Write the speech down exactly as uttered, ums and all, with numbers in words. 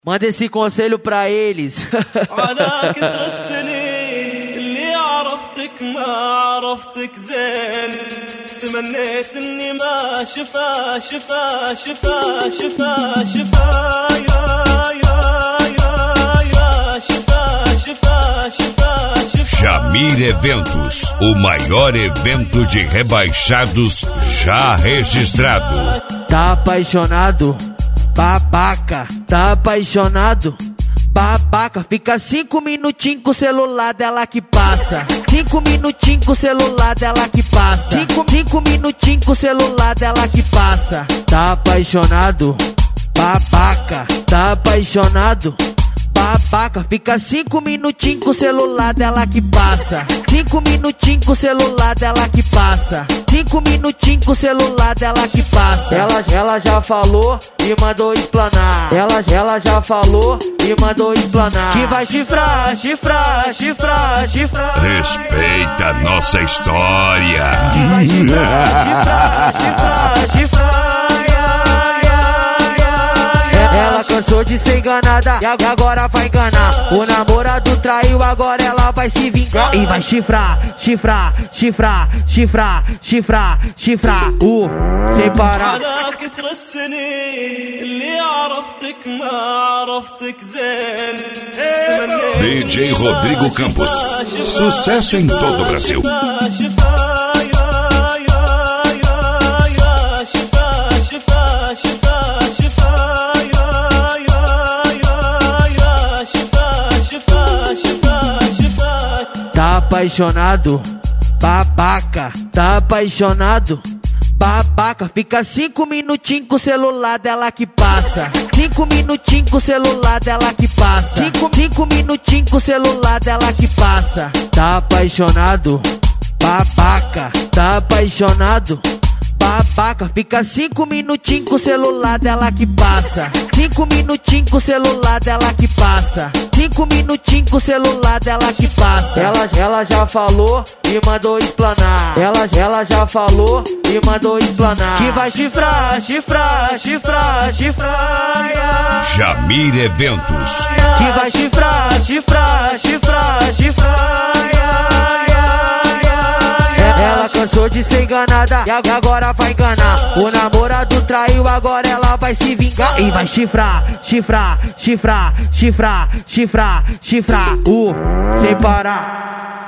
Manda esse conselho pra eles. على كثر السنين اللي عرفتك ما عرفتك زين تمنيت اني ما شفا شفا شفا شفا شفا يا يا يا يا شفا شفا شفا شفا. Jamir Eventos, o maior evento de rebaixados já registrado. Tá apaixonado? Babaca, tá apaixonado? Babaca, fica cinco minutinhos com o celular dela que passa. Cinco minutinhos com o celular dela que passa. Cinco, cinco minutinhos com o celular dela que passa. Tá apaixonado? Babaca, tá apaixonado? Babaca, fica cinco minutinhos com o celular dela que passa. Cinco minutinhos com o celular dela que passa. Cinco minutinhos com o celular dela que passa. Ela, ela já falou e mandou explanar. Ela, ela já falou e mandou explanar. Que vai chifrar, chifrar, chifrar, chifrar. Respeita nossa história. Que vai chifrar, chifrar, chifrar, chifrar. Ela cansou de ser enganada e agora vai enganar. O namorado traiu, agora ela vai se vingar. E vai chifrar, chifrar, chifrar, chifrar, chifrar, chifrar. Uh, sem parar. على كثر السنين اللي عرفتك ما عرفتك زين D J Rodrigo Campos, sucesso em todo o Brasil. Tá apaixonado? Babaca, tá apaixonado? Babaca, fica cinco minutinhos com o celular dela que passa. Cinco minutinhos com o celular dela que passa. Cinco, cinco minutinhos com o celular dela que passa. Tá apaixonado? Babaca, tá apaixonado? Babaca, fica cinco minutinhos com o celular dela que passa. Cinco minutinhos com o celular dela que passa. Cinco minutinhos com o celular dela que passa. Ela, ela já falou e mandou explanar. Ela, ela já falou e mandou explanar. Que vai chifrar, chifrar, chifrar, chifrar. Jamir Eventos. Que vai chifrar, chifrar, chifrar, chifrar. Ela cansou de ser enganada e agora vai enganar. O namorado traiu, agora ela vai se vingar. E vai chifrar, chifrar, chifrar, chifrar, chifrar, chifrar. Uh, sem parar.